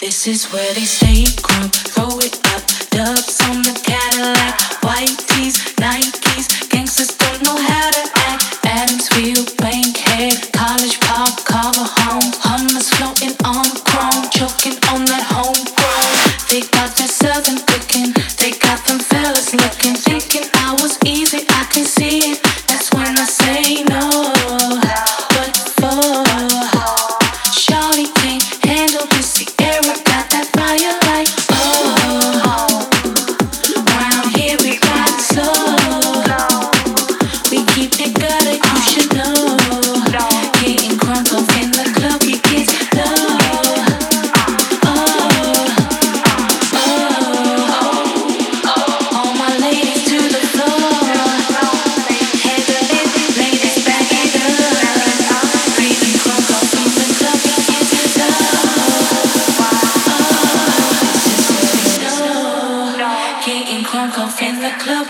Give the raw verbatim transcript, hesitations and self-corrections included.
This is where they stay crunk, throw it up, dubs on the Cadillac, white tees, Nikes, gangsters don't know how to act. Adamsville, Bankhead, College Park, Carver Home, hummus floating on chrome, choking on that homegrown. They got that southern cooking, they got them fellas looking, thinking I was easy, I can see it. That's when I say no. What for? Shawty can't handle this. Sierra got that fire like oh. Round here we ride it slow. We keep it gutter, you should know. Getting crunk off in the club, we get low. Oh, oh, all my ladies to the floor. Head up, ladies back it up. Getting crunk off in the club, we get low. Getting crunk off in the club.